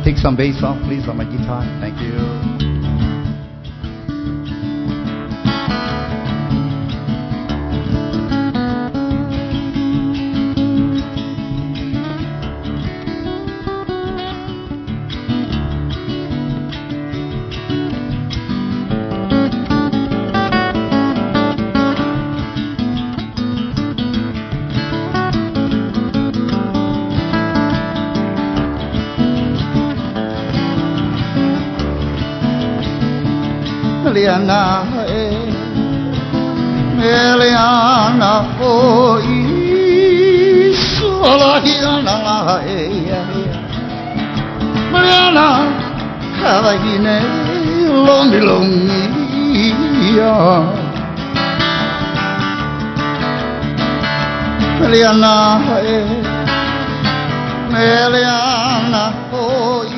take some bass off, please, on my guitar. Thank you. Meliana oi solahiana Meliana kavahine longi longi Meliana oi